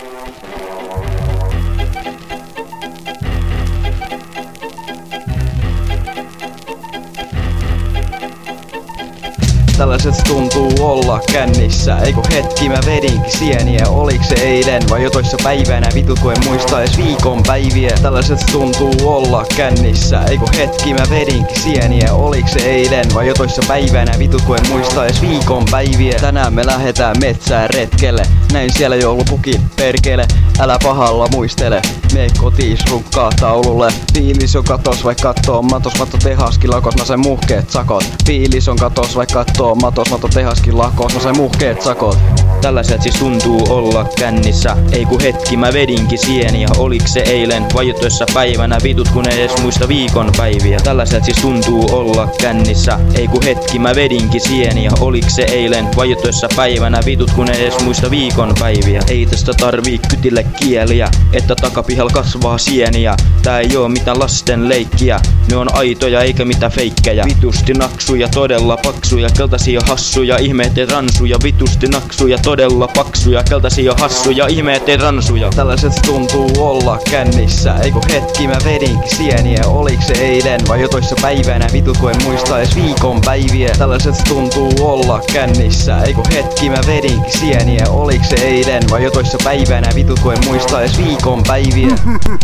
Tällaiset tuntuu olla kännissä. Eiku hetki mä vedinkin sieniä. Oliks se eilen vai jo toissa päivänä? Vitut kun en muista edes viikon päiviä. Tällaiset tuntuu olla kännissä. Eiku hetki mä vedinkin sieniä. Oliks se eilen vai jo toissa päivänä? Vitut kun en muista edes viikon päiviä. Tänään me lähetään metsään retkelle. Näin siellä joulupukin perkele. Älä pahalla muistele. Mee kotiis runkkaa taululle. Fiilis on katos vaik kattoo matos. Matto tehaskin lakos mä sain muhkeet sakot. Fiilis on katos vaik kattoo matos. Matto tehaskin lakos mä sain muhkeet sakot. Tällaiset siis tuntuu olla kännissä. Ei ku hetki mä vedinkin sieniä. Oliks se eilen vai jo toissa päivänä? Vitut kun edes muista viikon päiviä. Tällaiset siis tuntuu olla kännissä. Ei ku hetki mä vedinkin sieniä. Oliks se eilen vai jo toissa päivänä? Vitut kun edes muista viikon päiviä. Ei tästä tarvii kytille kieliä, että takapihal kasvaa sieniä. Tää ei oo mitään lasten leikkiä. Ne on aitoja eikä mitään feikkejä. Vitusti naksuja, todella paksuja. Keltaisia hassuja, ihmeet ei ransuja. Vitusti naksuja, todella paksuja. Keltaisia hassuja, ihmeet ei ransuja. Tällaiset tuntuu olla kännissä. Eiku hetki mä vedinkin sieniä. Oliks se eilen vai jo toissa päivänä? Vitut kun en muista edes viikon päiviä. Tällaiset tuntuu olla kännissä. Eiku hetki mä vedinkin sieniä. Oliks se eilen vai jo toissa päivänä? Vitut kun en muista edes viikon päiviä.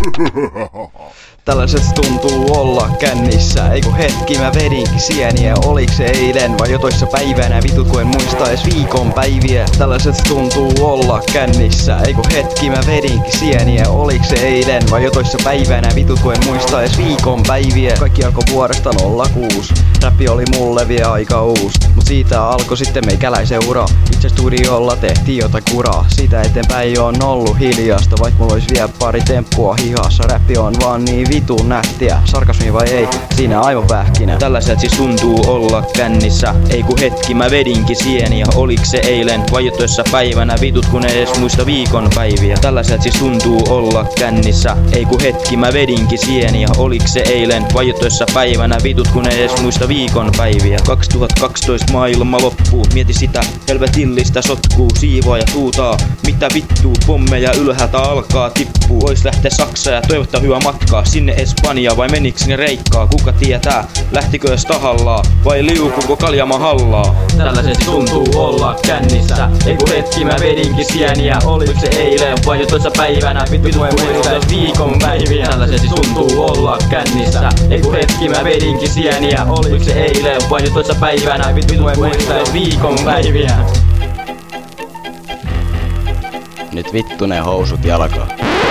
Tällaiset tuntuu olla kännissä. Eiku hetki mä vedinkin sieniä. Oliks se eilen vai jo toissa päivänä? Vitut kun en muista edes viikon päiviä. Tällaiset tuntuu olla kännissä. Eiku hetki mä vedinkin sieniä. Oliks se eilen vai jo toissa päivänä? Vitut kun en muista edes viikon päiviä. Kaikki alkoi vuodesta 06. Räppi oli mulle vielä aika uus. Mut siitä alkoi sitten meikäläisen ura. Itse studiolla tehtiin jotain kuraa. Siitä eteenpäin on ollut hiljasta. Vaik mulla ois vielä pari temppua hihassa. Räppi on vaan niin vitun nättiä. Sarkasmi vai ei? Siinä aivan pähkinä. Tällaiset siis tuntuu olla kännissä. Ei ku hetki mä vedinkin sieniä. Oliks se eilen vai jo toissa päivänä? Vitut kun edes muista viikon päiviä. Tällaiset siis tuntuu olla kännissä. Ei ku hetki mä vedinkin sieniä. Oliks se eilen vai jo toissa päivänä? Vitut kun edes muista viikon päiviä. 2012 maailma loppuu. Mieti sitä helvetillistä sotkuu. Siivoa ja tuutaa. Mitä vittuu, pommeja ylhäältä alkaa tippuu. Ois lähteä Saksaan ja toivottaa hyvää matkaa sinne Espanja vai meniks ne Reikkaa? Kuka tietää, lähtikö edes tahallaa vai liukuko kaljama hallaa? Tällaiset tuntuu olla kännissä. Eiku hetki mä vedinkin sieniä. Oliks se eilen vai jo toissa päivänä? Vittu en muista edes viikon päiviä. Tällaiset tuntuu olla kännissä. Eiku hetki mä vedinkin sieniä. Oliks se eilen vai jo toissa päivänä? Vittu en muista edes viikon päiviä. Nyt vittu ne housut jalkaan.